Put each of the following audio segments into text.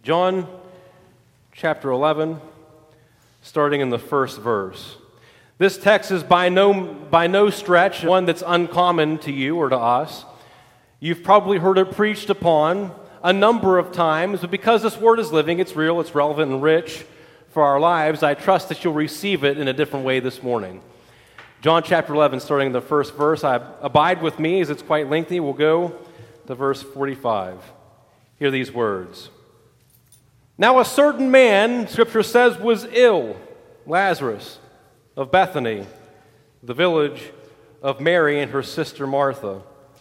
John chapter 11, starting in the first verse. This text is by no stretch one that's uncommon to you or to us. You've probably heard it preached upon a number of times, but because this word is living, it's real, it's relevant and rich for our lives, I trust that you'll receive it in a different way this morning. John chapter 11, starting in the first verse. Abide with me as it's quite lengthy. We'll go to verse 45. Hear these words. Now a certain man, Scripture says, was ill, Lazarus, of Bethany, the village of Mary and her sister Martha.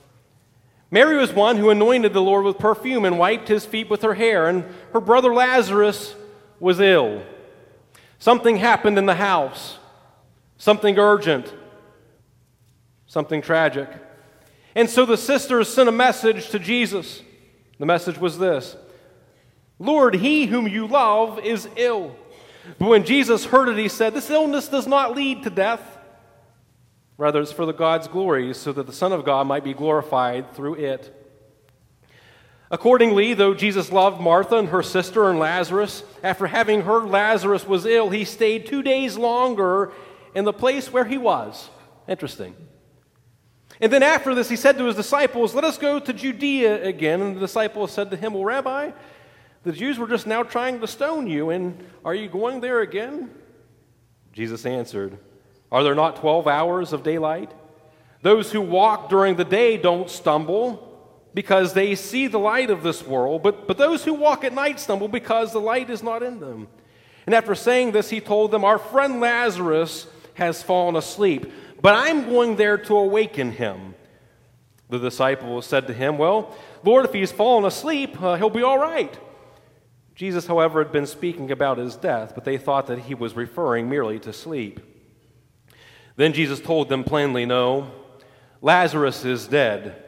Mary was one who anointed the Lord with perfume and wiped his feet with her hair, and her brother Lazarus was ill. Something happened in the house, something urgent, something tragic. And so the sisters sent a message to Jesus. The message was this: Lord, he whom you love is ill. But when Jesus heard it, he said, this illness does not lead to death. Rather, it's for the God's glory, so that the Son of God might be glorified through it. Accordingly, though Jesus loved Martha and her sister and Lazarus, after having heard Lazarus was ill, he stayed 2 days longer in the place where he was. Interesting. And then after this, he said to his disciples, let us go to Judea again. And the disciples said to him, well, Rabbi, the Jews were just now trying to stone you, and are you going there again? Jesus answered, are there not 12 hours of daylight? Those who walk during the day don't stumble, because they see the light of this world, but those who walk at night stumble because the light is not in them. And after saying this, he told them, our friend Lazarus has fallen asleep, but I'm going there to awaken him. The disciples said to him, well, Lord, if he's fallen asleep, he'll be all right. Jesus, however, had been speaking about his death, but they thought that he was referring merely to sleep. Then Jesus told them plainly, no, Lazarus is dead.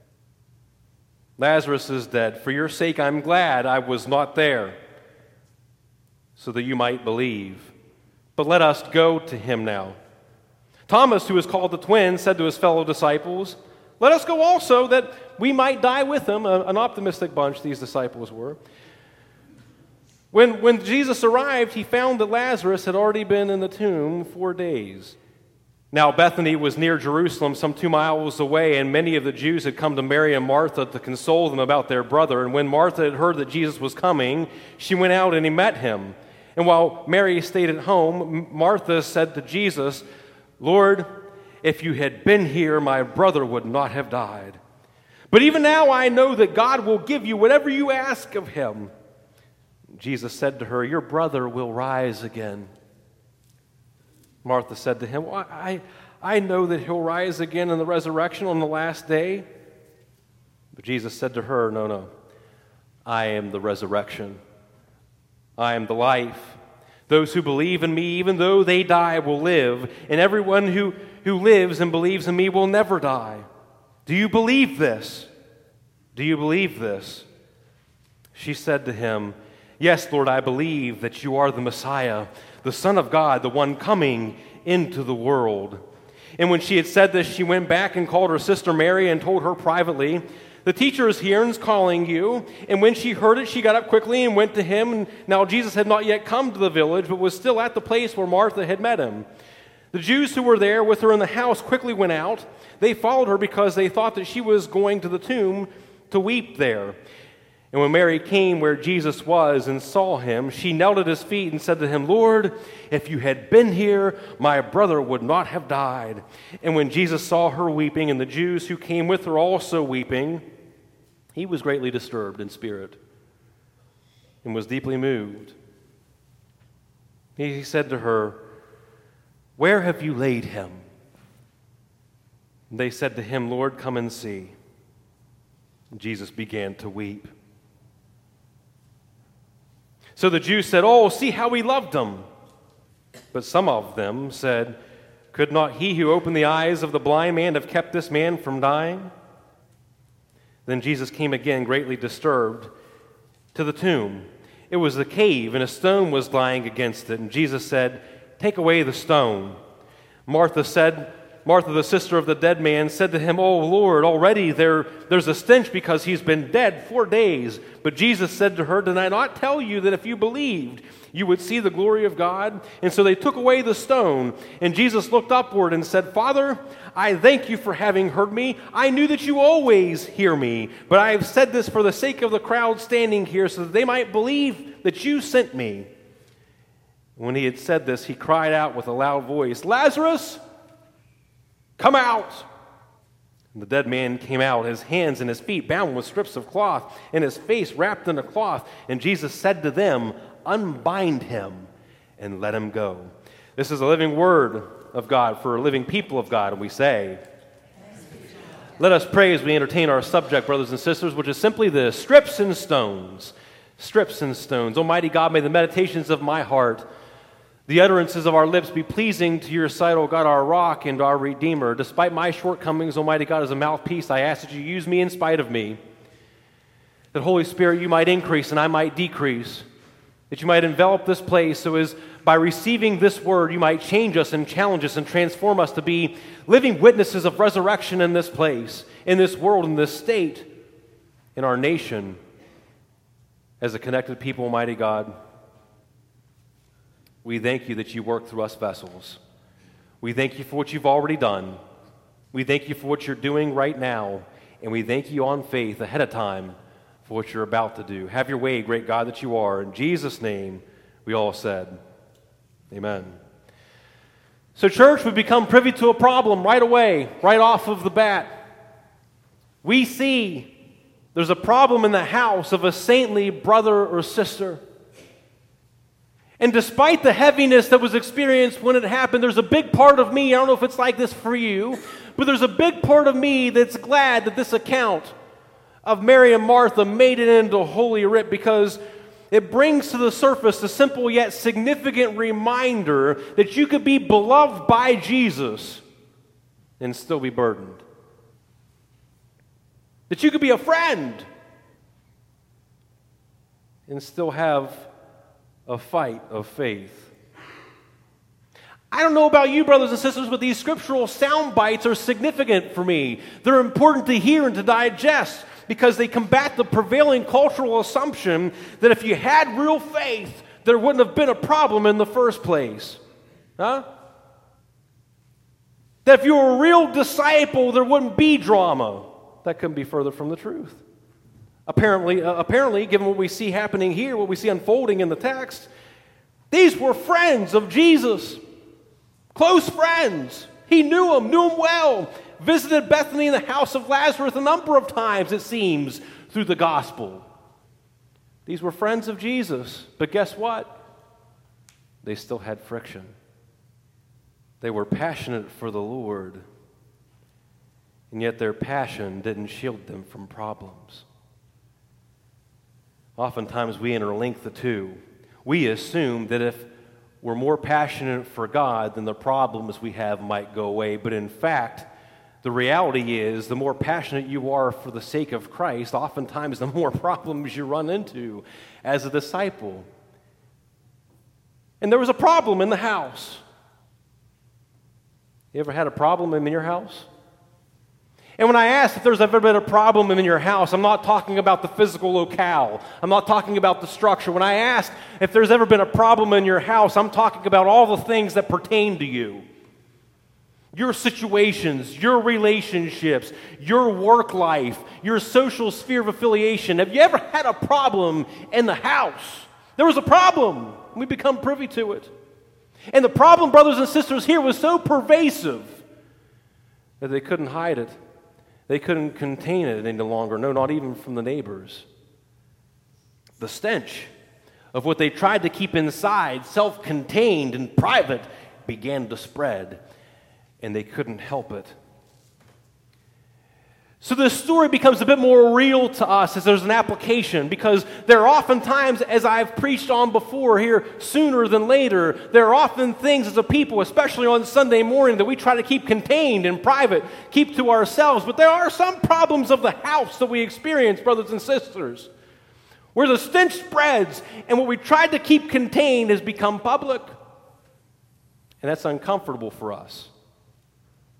Lazarus is dead. For your sake, I'm glad I was not there, so that you might believe. But let us go to him now. Thomas, who is called the twin, said to his fellow disciples, let us go also, that we might die with him. An optimistic bunch these disciples were. When Jesus arrived, he found that Lazarus had already been in the tomb 4 days. Now Bethany was near Jerusalem, some 2 miles away, and many of the Jews had come to Mary and Martha to console them about their brother. And when Martha had heard that Jesus was coming, she went out and he met him. And while Mary stayed at home, Martha said to Jesus, Lord, if you had been here, my brother would not have died. But even now I know that God will give you whatever you ask of him. Jesus said to her, your brother will rise again. Martha said to him, well, I know that he'll rise again in the resurrection on the last day. But Jesus said to her, no, I am the resurrection. I am the life. Those who believe in me, even though they die, will live. And everyone who lives and believes in me will never die. Do you believe this? Do you believe this? She said to him, yes, Lord, I believe that you are the Messiah, the Son of God, the one coming into the world. And when she had said this, she went back and called her sister Mary and told her privately, the teacher is here and is calling you. And when she heard it, she got up quickly and went to him. And now Jesus had not yet come to the village, but was still at the place where Martha had met him. The Jews who were there with her in the house quickly went out. They followed her because they thought that she was going to the tomb to weep there. And when Mary came where Jesus was and saw him, she knelt at his feet and said to him, Lord, if you had been here, my brother would not have died. And when Jesus saw her weeping and the Jews who came with her also weeping, he was greatly disturbed in spirit and was deeply moved. He said to her, where have you laid him? And they said to him, Lord, come and see. And Jesus began to weep. So the Jews said, oh, see how he loved him. But some of them said, could not he who opened the eyes of the blind man have kept this man from dying? Then Jesus came again, greatly disturbed, to the tomb. It was a cave, and a stone was lying against it. And Jesus said, take away the stone. Martha said, Martha, the sister of the dead man, said to him, "Oh, Lord, already there's a stench because he's been dead 4 days." But Jesus said to her, "Did I not tell you that if you believed, you would see the glory of God?" And so they took away the stone, and Jesus looked upward and said, "Father, I thank you for having heard me. I knew that you always hear me, but I have said this for the sake of the crowd standing here, so that they might believe that you sent me." When he had said this, he cried out with a loud voice, "Lazarus, come out!" And the dead man came out, his hands and his feet bound with strips of cloth, and his face wrapped in a cloth. And Jesus said to them, "Unbind him and let him go." This is a living word of God for a living people of God, and we say, let us pray as we entertain our subject, brothers and sisters, which is simply this: strips and stones. Strips and stones. Almighty God, may the meditations of my heart, the utterances of our lips be pleasing to your sight, O God, our rock and our Redeemer. Despite my shortcomings, Almighty God, as a mouthpiece, I ask that you use me in spite of me. That, Holy Spirit, you might increase and I might decrease. That you might envelop this place so as by receiving this word, you might change us and challenge us and transform us to be living witnesses of resurrection in this place, in this world, in this state, in our nation, as a connected people, Almighty God. We thank you that you work through us vessels. We thank you for what you've already done. We thank you for what you're doing right now. And we thank you on faith ahead of time for what you're about to do. Have your way, great God that you are. In Jesus' name, we all said, amen. So, church, we become privy to a problem right away, right off of the bat. We see there's a problem in the house of a saintly brother or sister. And despite the heaviness that was experienced when it happened, there's a big part of me, I don't know if it's like this for you, but there's a big part of me that's glad that this account of Mary and Martha made it into Holy Writ, because it brings to the surface the simple yet significant reminder that you could be beloved by Jesus and still be burdened. That you could be a friend and still have a fight of faith. I don't know about you, brothers and sisters, but these scriptural sound bites are significant for me. They're important to hear and to digest because they combat the prevailing cultural assumption that if you had real faith, there wouldn't have been a problem in the first place. Huh? That if you were a real disciple, there wouldn't be drama. That couldn't be further from the truth. Apparently, given what we see happening here, what we see unfolding in the text, these were friends of Jesus. Close friends. He knew him well. Visited Bethany in the house of Lazarus a number of times, it seems, through the gospel. These were friends of Jesus. But guess what? They still had friction. They were passionate for the Lord. And yet their passion didn't shield them from problems. Oftentimes we interlink the two. We assume that if we're more passionate for God, then the problems we have might go away. But in fact, the reality is the more passionate you are for the sake of Christ, oftentimes the more problems you run into as a disciple. And there was a problem in the house. You ever had a problem in your house? And when I ask if there's ever been a problem in your house, I'm not talking about the physical locale. I'm not talking about the structure. When I ask if there's ever been a problem in your house, I'm talking about all the things that pertain to you. Your situations, your relationships, your work life, your social sphere of affiliation. Have you ever had a problem in the house? There was a problem. We become privy to it. And the problem, brothers and sisters, here was so pervasive that they couldn't hide it. They couldn't contain it any longer, no, not even from the neighbors. The stench of what they tried to keep inside, self-contained and private, began to spread, and they couldn't help it. So this story becomes a bit more real to us as there's an application, because there are often times, as I've preached on before here, sooner than later, there are often things as a people, especially on Sunday morning, that we try to keep contained and private, keep to ourselves. But there are some problems of the house that we experience, brothers and sisters, where the stench spreads and what we tried to keep contained has become public. And that's uncomfortable for us.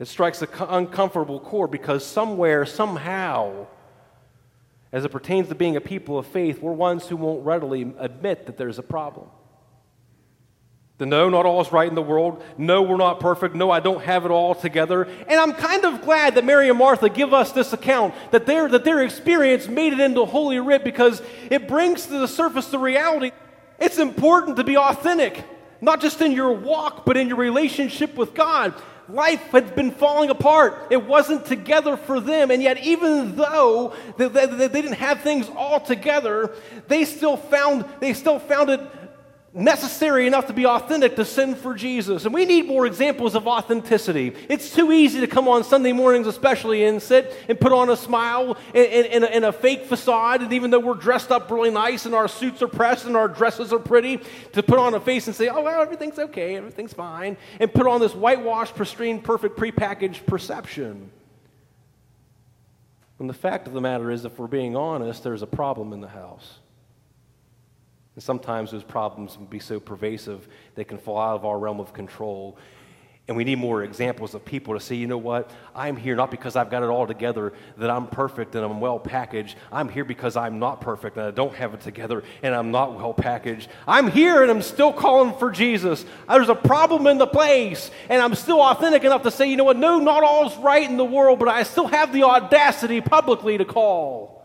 It strikes an uncomfortable chord because somewhere, somehow, as it pertains to being a people of faith, we're ones who won't readily admit that there's a problem. No, not all is right in the world. No, we're not perfect. No, I don't have it all together. And I'm kind of glad that Mary and Martha give us this account, that their experience made it into Holy Writ, because it brings to the surface the reality. It's important to be authentic, not just in your walk, but in your relationship with God. Life had been falling apart. It wasn't together for them. And yet, even though they didn't have things all together, they still found it necessary enough to be authentic to send for Jesus. And we need more examples of authenticity. It's too easy to come on Sunday mornings especially and sit and put on a smile in a fake facade, and even though we're dressed up really nice and our suits are pressed and our dresses are pretty, to put on a face and say, oh, well, everything's okay, everything's fine, and put on this whitewashed, pristine, perfect, prepackaged perception. And the fact of the matter is, if we're being honest, there's a problem in the house. And sometimes those problems can be so pervasive they can fall out of our realm of control. And we need more examples of people to say, you know what, I'm here not because I've got it all together, that I'm perfect and I'm well packaged. I'm here because I'm not perfect and I don't have it together and I'm not well packaged. I'm here and I'm still calling for Jesus. There's a problem in the place, and I'm still authentic enough to say, you know what, no, not all's right in the world, but I still have the audacity publicly to call,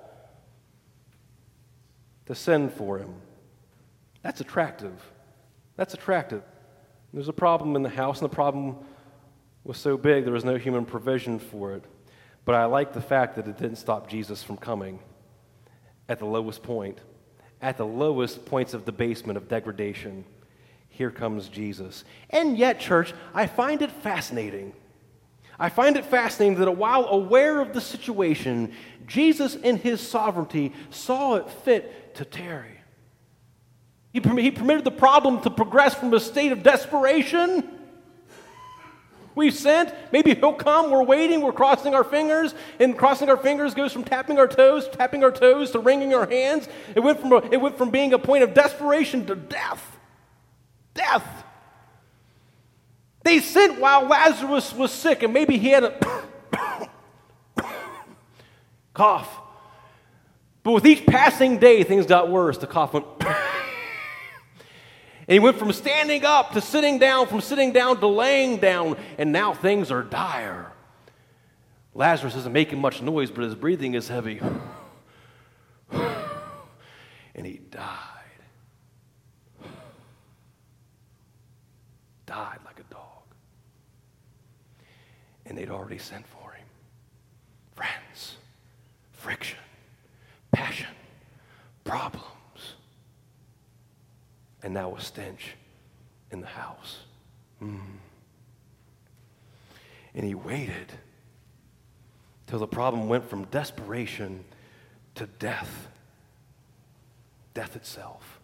to send for him. That's attractive. That's attractive. There's a problem in the house, and the problem was so big there was no human provision for it. But I like the fact that it didn't stop Jesus from coming at the lowest point. At the lowest points of debasement, of degradation, here comes Jesus. And yet, church, I find it fascinating. I find it fascinating that while aware of the situation, Jesus in his sovereignty saw it fit to tarry. He permitted the problem to progress from a state of desperation. We've sent, maybe he'll come, we're waiting, we're crossing our fingers, and crossing our fingers goes from tapping our toes to wringing our hands. It went from being a point of desperation to death. Death. They sent while Lazarus was sick, and maybe he had a cough. But with each passing day, things got worse. The cough went and he went from standing up to sitting down, from sitting down to laying down, and now things are dire. Lazarus isn't making much noise, but his breathing is heavy. And he died. Died like a dog. And they'd already sent for him. Friends, friction, passion, problems. And now a stench in the house. And he waited till the problem went from desperation to death. Death itself.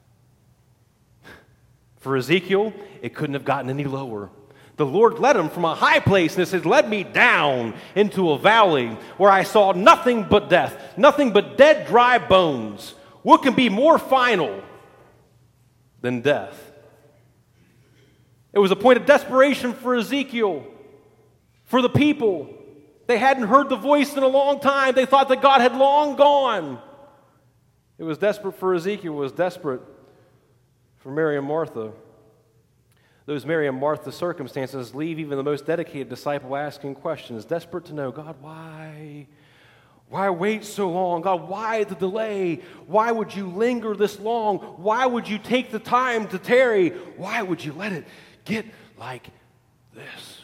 For Ezekiel, it couldn't have gotten any lower. The Lord led him from a high place, and it says, led me down into a valley where I saw nothing but death, nothing but dead, dry bones. What can be more final than death? It was a point of desperation for Ezekiel, for the people. They hadn't heard the voice in a long time. They thought that God had long gone. It was desperate for Ezekiel. It was desperate for Mary and Martha. Those Mary and Martha circumstances leave even the most dedicated disciple asking questions, desperate to know, God, why? Why wait so long? God, why the delay? Why would you linger this long? Why would you take the time to tarry? Why would you let it get like this?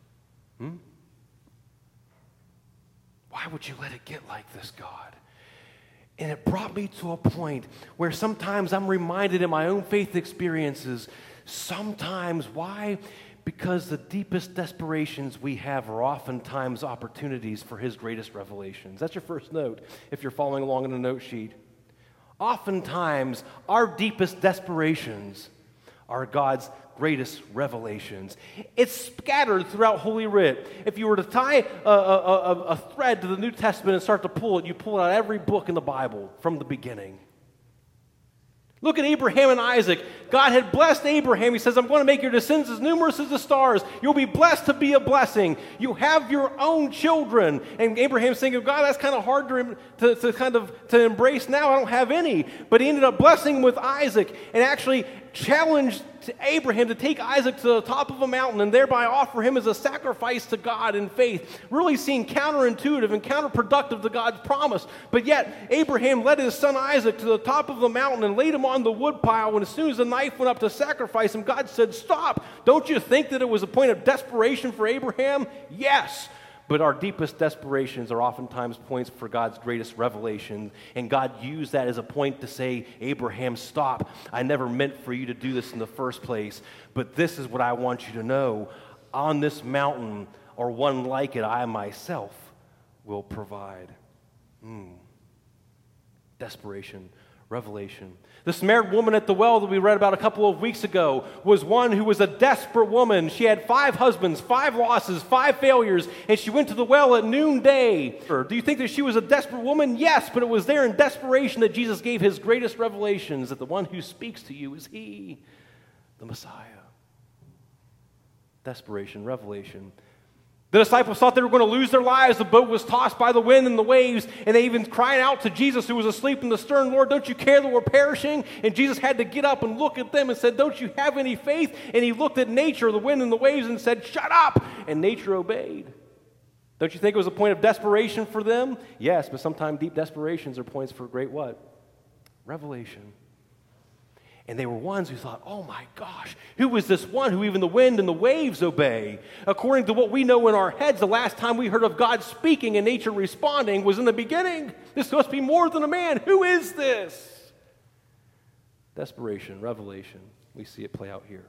Why would you let it get like this, God? And it brought me to a point where sometimes I'm reminded in my own faith experiences, sometimes why? Because the deepest desperations we have are oftentimes opportunities for his greatest revelations. That's your first note, if you're following along in the note sheet. Oftentimes, our deepest desperations are God's greatest revelations. It's scattered throughout Holy Writ. If you were to tie a thread to the New Testament and start to pull it, you pull out every book in the Bible from the beginning. Look at Abraham and Isaac. God had blessed Abraham. He says, I'm going to make your descendants as numerous as the stars. You'll be blessed to be a blessing. You have your own children. And Abraham's thinking, God, that's kind of hard to embrace now. I don't have any. But he ended up blessing with Isaac and actually challenged Abraham to take Isaac to the top of a mountain and thereby offer him as a sacrifice to God in faith. Really seemed counterintuitive and counterproductive to God's promise. But yet, Abraham led his son Isaac to the top of the mountain and laid him on the woodpile. And as soon as the knife went up to sacrifice him, God said, stop. Don't you think that it was a point of desperation for Abraham? Yes. But our deepest desperations are oftentimes points for God's greatest revelation. And God used that as a point to say, Abraham, stop. I never meant for you to do this in the first place. But this is what I want you to know. On this mountain, or one like it, I myself will provide. Desperation, revelation. The Samaritan woman at the well that we read about a couple of weeks ago was one who was a desperate woman. She had 5 husbands, 5 losses, 5 failures, and she went to the well at noonday. Do you think that she was a desperate woman? Yes, but it was there in desperation that Jesus gave his greatest revelations, that the one who speaks to you is he, the Messiah. Desperation, revelation. The disciples thought they were going to lose their lives. The boat was tossed by the wind and the waves, and they even cried out to Jesus, who was asleep in the stern, Lord, don't you care that we're perishing? And Jesus had to get up and look at them and said, don't you have any faith? And he looked at nature, the wind and the waves, and said, shut up! And nature obeyed. Don't you think it was a point of desperation for them? Yes, but sometimes deep desperations are points for great what? Revelation. And they were ones who thought, oh my gosh, who is this one who even the wind and the waves obey? According to what we know in our heads, the last time we heard of God speaking and nature responding was in the beginning. This must be more than a man. Who is this? Desperation, revelation. We see it play out here.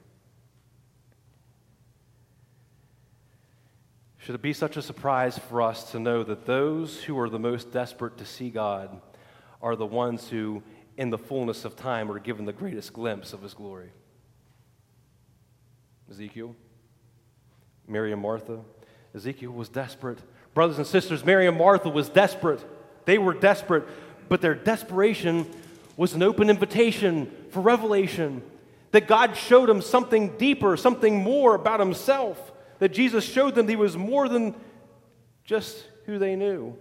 Should it be such a surprise for us to know that those who are the most desperate to see God are the ones who, in the fullness of time, are given the greatest glimpse of his glory? Ezekiel, Mary and Martha. Ezekiel was desperate. Brothers and sisters, Mary and Martha was desperate. They were desperate, but their desperation was an open invitation for revelation, that God showed them something deeper, something more about himself, that Jesus showed them he was more than just who they knew.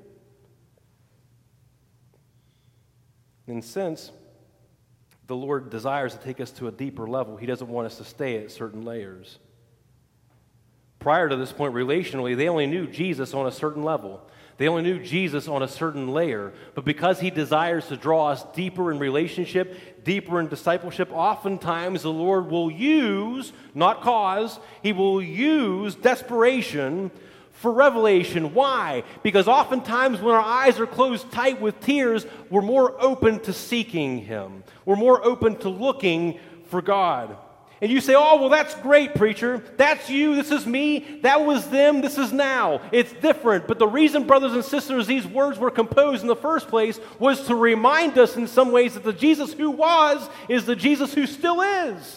In a sense, the Lord desires to take us to a deeper level. He doesn't want us to stay at certain layers. Prior to this point, relationally, they only knew Jesus on a certain level. They only knew Jesus on a certain layer. But because he desires to draw us deeper in relationship, deeper in discipleship, oftentimes the Lord will use, not cause, he will use desperation for revelation. Why? Because oftentimes when our eyes are closed tight with tears, we're more open to seeking him. We're more open to looking for God. And you say, oh, well, that's great, preacher. That's you. This is me. That was them. This is now. It's different. But the reason, brothers and sisters, these words were composed in the first place was to remind us in some ways that the Jesus who was is the Jesus who still is.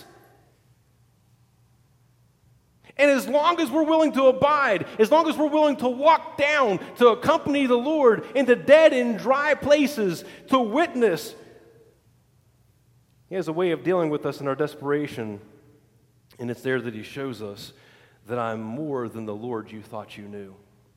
And as long as we're willing to abide, as long as we're willing to walk down, to accompany the Lord into dead and dry places, to witness, he has a way of dealing with us in our desperation. And it's there that he shows us that I'm more than the Lord you thought you knew.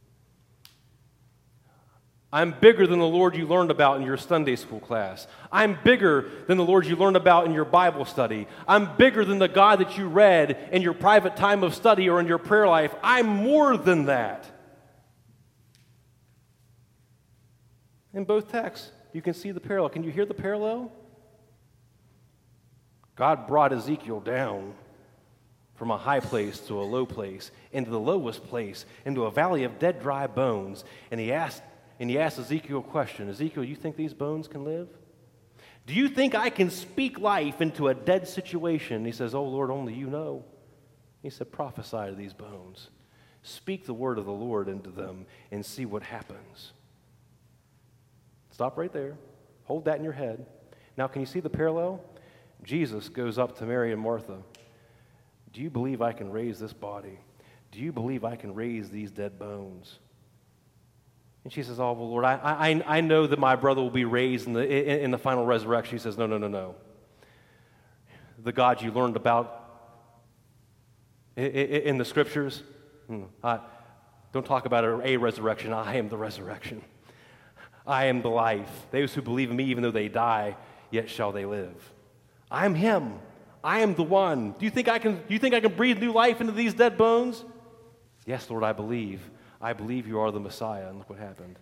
I'm bigger than the Lord you learned about in your Sunday school class. I'm bigger than the Lord you learned about in your Bible study. I'm bigger than the God that you read in your private time of study or in your prayer life. I'm more than that. In both texts, you can see the parallel. Can you hear the parallel? God brought Ezekiel down from a high place to a low place, into the lowest place, into a valley of dead, dry bones. And he asked Ezekiel a question. Ezekiel, you think these bones can live? Do you think I can speak life into a dead situation? He says, oh, Lord, only you know. He said, prophesy to these bones. Speak the word of the Lord into them and see what happens. Stop right there. Hold that in your head. Now, can you see the parallel? Jesus goes up to Mary and Martha. Do you believe I can raise this body? Do you believe I can raise these dead bones? And she says, oh, well, Lord, I know that my brother will be raised in the final resurrection. He says, no. the God you learned about in the Scriptures? Don't talk about a resurrection. I am the resurrection. I am the life. Those who believe in me, even though they die, yet shall they live. I am him. I am the one. Do you think I can breathe new life into these dead bones? Yes, Lord, I believe. I believe you are the Messiah. And look what happened.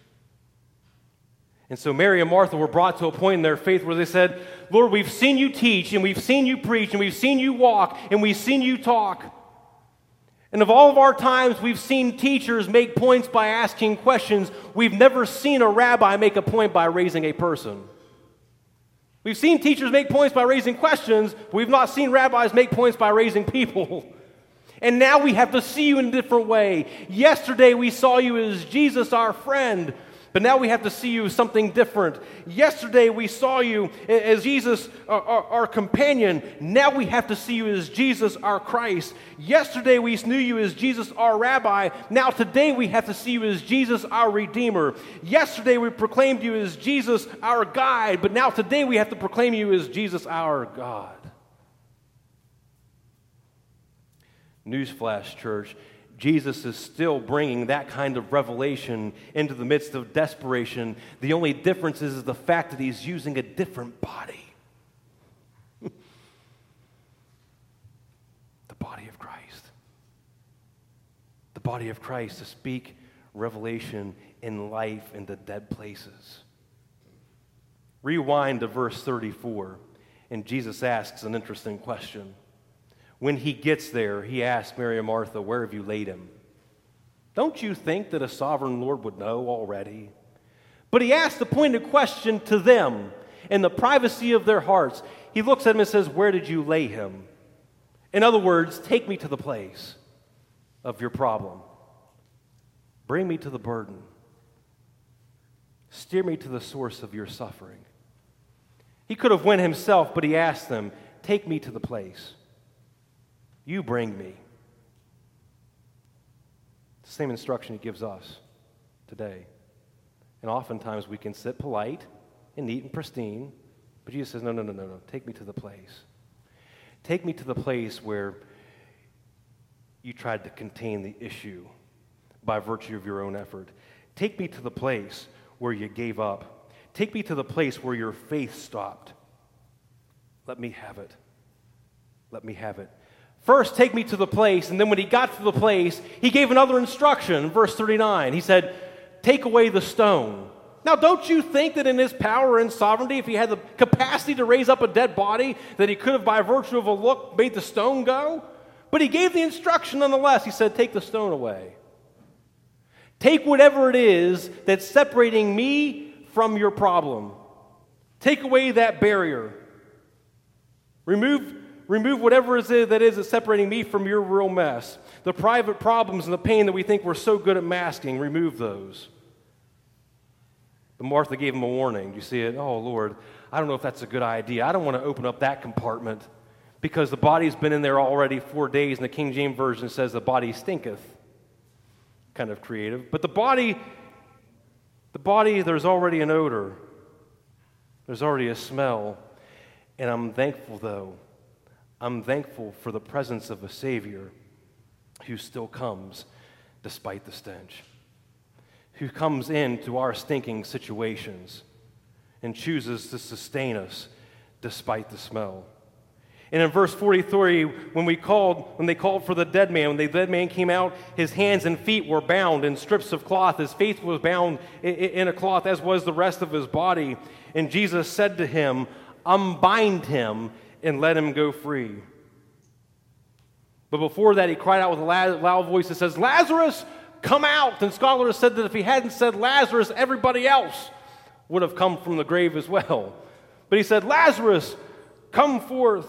And so Mary and Martha were brought to a point in their faith where they said, Lord, we've seen you teach, and we've seen you preach, and we've seen you walk, and we've seen you talk. And of all of our times, we've seen teachers make points by asking questions. We've never seen a rabbi make a point by raising a person. We've seen teachers make points by raising questions, but we've not seen rabbis make points by raising people. And now we have to see you in a different way. Yesterday we saw you as Jesus, our friend, but now we have to see you as something different. Yesterday we saw you as Jesus, our companion. Now we have to see you as Jesus, our Christ. Yesterday we knew you as Jesus, our rabbi. Now today we have to see you as Jesus, our Redeemer. Yesterday we proclaimed you as Jesus, our guide. But now today we have to proclaim you as Jesus, our God. Newsflash, church. Jesus is still bringing that kind of revelation into the midst of desperation. The only difference is the fact that he's using a different body. The body of Christ. The body of Christ to speak revelation in life in the dead places. Rewind to verse 34, and Jesus asks an interesting question. When he gets there, he asks Mary and Martha, where have you laid him? Don't you think that a sovereign Lord would know already? But he asks the pointed question to them in the privacy of their hearts. He looks at them and says, where did you lay him? In other words, take me to the place of your problem. Bring me to the burden. Steer me to the source of your suffering. He could have went himself, but he asked them, take me to the place. You bring me. The same instruction he gives us today. And oftentimes we can sit polite and neat and pristine, but Jesus says, no. Take me to the place. Take me to the place where you tried to contain the issue by virtue of your own effort. Take me to the place where you gave up. Take me to the place where your faith stopped. Let me have it. Let me have it. First, take me to the place, and then when he got to the place, he gave another instruction. Verse 39, he said, take away the stone. Now, don't you think that in his power and sovereignty, if he had the capacity to raise up a dead body, that he could have, by virtue of a look, made the stone go? But he gave the instruction nonetheless. He said, take the stone away. Take whatever it is that's separating me from your problem. Take away that barrier. Remove whatever it is that's separating me from your real mess. The private problems and the pain that we think we're so good at masking, remove those. But Martha gave him a warning. Do you see it? Oh, Lord, I don't know if that's a good idea. I don't want to open up that compartment because the body's been in there already 4 days, and the King James Version says the body stinketh. Kind of creative. But the body, there's already an odor. There's already a smell. And I'm thankful, though. I'm thankful for the presence of a Savior who still comes despite the stench, who comes into our stinking situations and chooses to sustain us despite the smell. And in verse 43, when they called for the dead man, when the dead man came out, his hands and feet were bound in strips of cloth. His face was bound in a cloth, as was the rest of his body. And Jesus said to him, unbind him and let him go free. But before that, he cried out with a loud voice that says, Lazarus, come out! And scholars said that if he hadn't said Lazarus, everybody else would have come from the grave as well. But he said, Lazarus, come forth.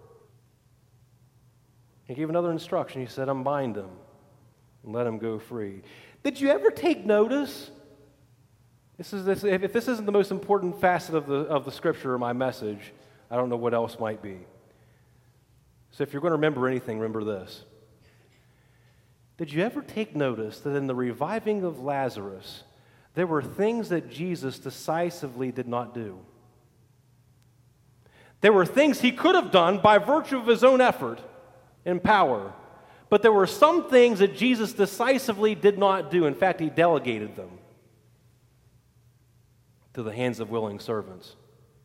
He gave another instruction. He said, unbind him and let him go free. Did you ever take notice? If this isn't the most important facet of the scripture or my message, I don't know what else might be. So if you're going to remember anything, remember this. Did you ever take notice that in the reviving of Lazarus, there were things that Jesus decisively did not do? There were things he could have done by virtue of his own effort and power. But there were some things that Jesus decisively did not do. In fact, he delegated them to the hands of willing servants.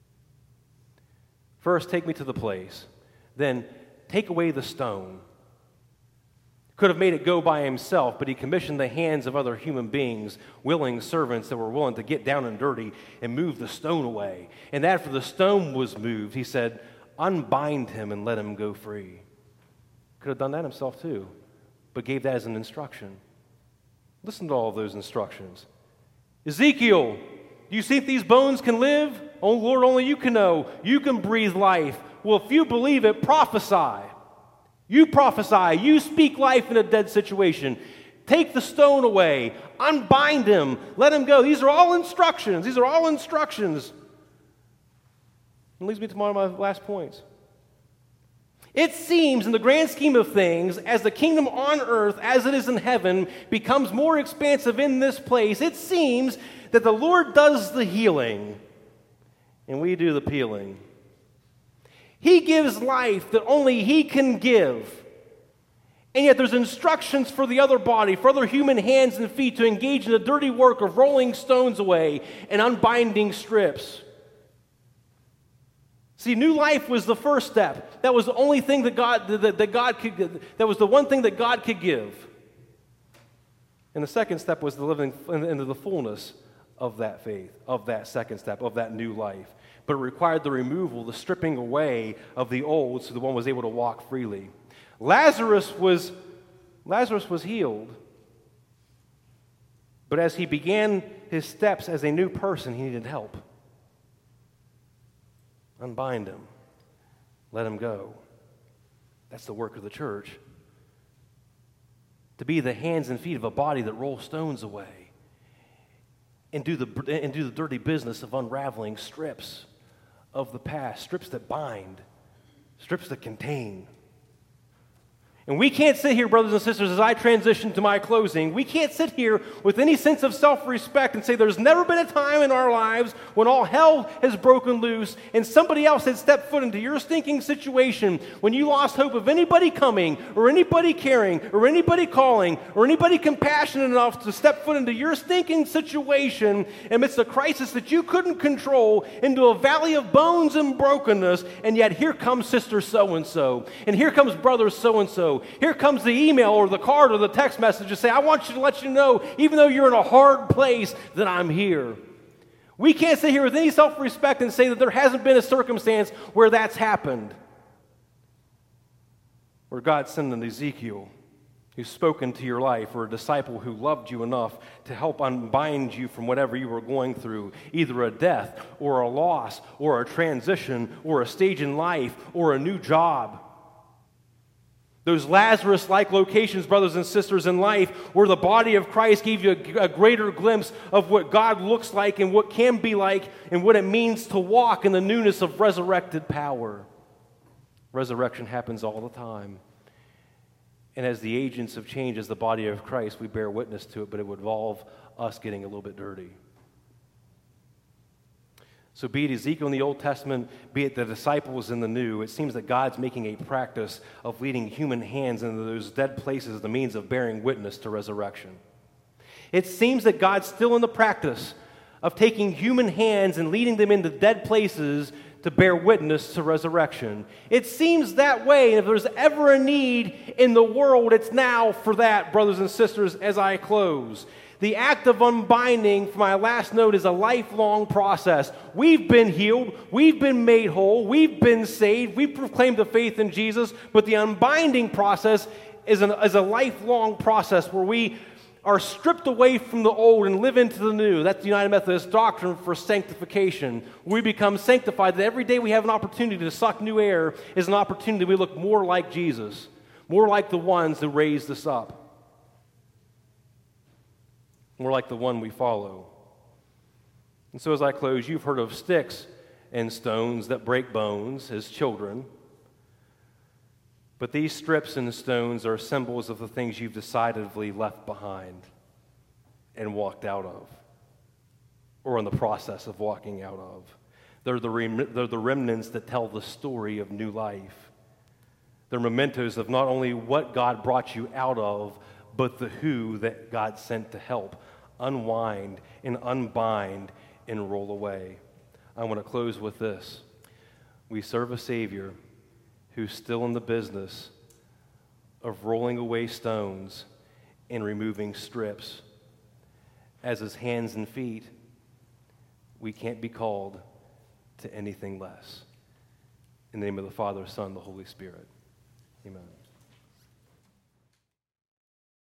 First, take me to the place. Then, take away the stone. Could have made it go by himself, but he commissioned the hands of other human beings, willing servants that were willing to get down and dirty and move the stone away. And after the stone was moved, he said, unbind him and let him go free. Could have done that himself too, but gave that as an instruction. Listen to all of those instructions. Ezekiel, do you think these bones can live? Oh, Lord, only you can know. You can breathe life. Well, if you believe it, prophesy. You prophesy. You speak life in a dead situation. Take the stone away. Unbind him. Let him go. These are all instructions. These are all instructions. And leads me to one of my last points. It seems, in the grand scheme of things, as the kingdom on earth, as it is in heaven, becomes more expansive in this place, it seems that the Lord does the healing, and we do the peeling. He gives life that only He can give. And yet there's instructions for the other body, for other human hands and feet to engage in the dirty work of rolling stones away and unbinding strips. See, new life was the first step. That was the only thing that God could. That was the one thing that God could give. And the second step was the living into the fullness of that faith, of that second step, of that new life. But it required the removal, the stripping away of the old so the one was able to walk freely. Lazarus was healed. But as he began his steps as a new person, he needed help. Unbind him. Let him go. That's the work of the church. To be the hands and feet of a body that roll stones away and do the dirty business of unraveling strips of the past, strips that bind, strips that contain. And we can't sit here, brothers and sisters, as I transition to my closing, we can't sit here with any sense of self-respect and say there's never been a time in our lives when all hell has broken loose and somebody else had stepped foot into your stinking situation when you lost hope of anybody coming or anybody caring or anybody calling or anybody compassionate enough to step foot into your stinking situation amidst a crisis that you couldn't control, into a valley of bones and brokenness, and yet here comes sister so-and-so, and here comes brother so-and-so. Here comes the email or the card or the text message to say, I want you to let you know, even though you're in a hard place, that I'm here. We can't sit here with any self-respect and say that there hasn't been a circumstance where that's happened. Where God sent an Ezekiel who's spoken to your life, or a disciple who loved you enough to help unbind you from whatever you were going through, either a death or a loss or a transition or a stage in life or a new job. Those Lazarus-like locations, brothers and sisters, in life where the body of Christ gave you a greater glimpse of what God looks like and what can be like and what it means to walk in the newness of resurrected power. Resurrection happens all the time. And as the agents of change, as the body of Christ, we bear witness to it, but it would involve us getting a little bit dirty. So be it Ezekiel in the Old Testament, be it the disciples in the New, it seems that God's making a practice of leading human hands into those dead places as the means of bearing witness to resurrection. It seems that God's still in the practice of taking human hands and leading them into dead places to bear witness to resurrection. It seems that way, and if there's ever a need in the world, it's now for that, brothers and sisters, as I close. The act of unbinding, for my last note, is a lifelong process. We've been healed. We've been made whole. We've been saved. We've proclaimed the faith in Jesus. But the unbinding process is a lifelong process where we are stripped away from the old and live into the new. That's the United Methodist doctrine for sanctification. We become sanctified, that every day we have an opportunity to suck new air is an opportunity we look more like Jesus, more like the ones who raised us up. More like the one we follow. And so as I close, you've heard of sticks and stones that break bones as children. But these strips and stones are symbols of the things you've decidedly left behind and walked out of, or in the process of walking out of. They're the remnants that tell the story of new life. They're mementos of not only what God brought you out of, but the who that God sent to help unwind and unbind and roll away. I want to close with this. We serve a Savior who's still in the business of rolling away stones and removing strips. As his hands and feet, we can't be called to anything less. In the name of the Father, Son, the Holy Spirit. Amen.